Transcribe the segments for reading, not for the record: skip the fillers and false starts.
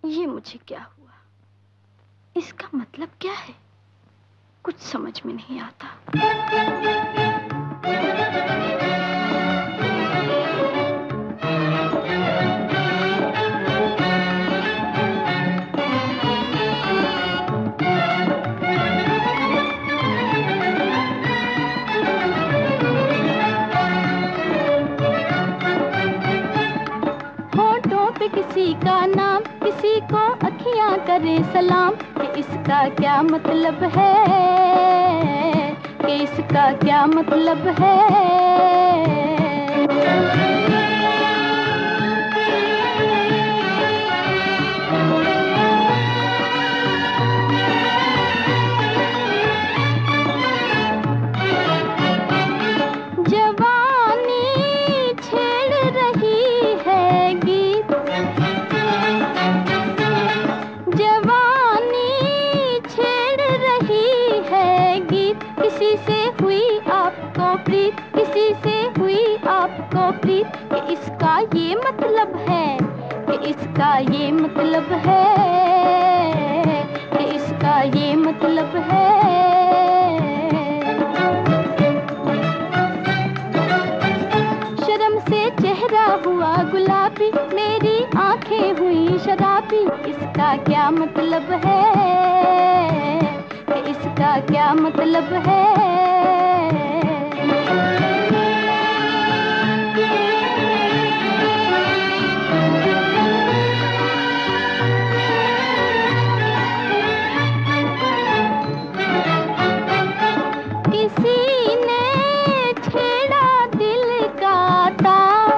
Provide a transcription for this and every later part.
ये मुझे क्या हुआ? इसका मतलब क्या है? कुछ समझ में नहीं आता। होठों पे किसी का नाम, किसी को अखियां करे सलाम, कि इसका क्या मतलब है, कि इसका क्या मतलब है। जवानी छेड़ रही है गीत, जवानी छेड़ रही है गीत, किसी से हुई आपको प्रीत, किसी से हुई आपको प्रीत, कि इसका ये मतलब है, कि इसका ये मतलब है, कि इसका ये मतलब है। शर्म से चेहरा हुआ गुलाबी, मेरी आंखें हुई शराबी, इसका क्या मतलब है, कि इसका क्या मतलब है। किसी ने छेड़ा दिल का तार,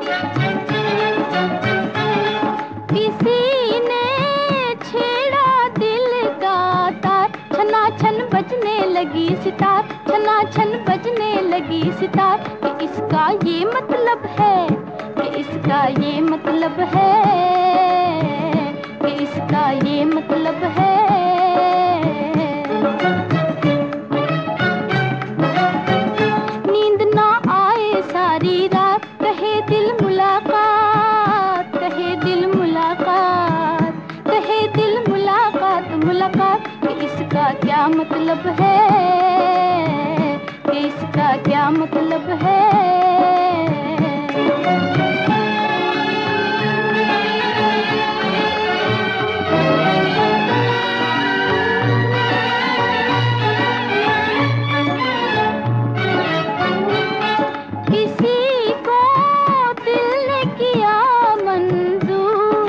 किसी ने छेड़ा दिल का तार, छना छन बजने लगी सितार, छना छन बजने लगी सितार, कि इसका ये मतलब है, कि इसका ये मतलब है, कि इसका ये मतलब है। नींद ना आए सारी रात, कहे दिल मुलाकात, कहे दिल मुलाकात, कहे दिल मुलाकात मुलाकात, कि इसका क्या मतलब है, कि इसका क्या मतलब है। किसी को दिल ने किया मंजूर,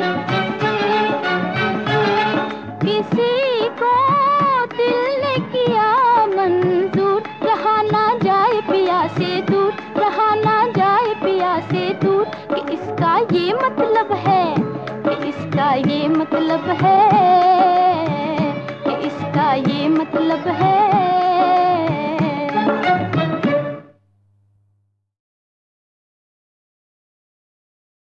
किसी को दिल ने किया मंजूर, रहा ना जाए पिया से दूर, रहा ना जाए पिया से दूर, कि इसका ये मतलब है, कि इसका ये मतलब है, कि इसका ये मतलब है।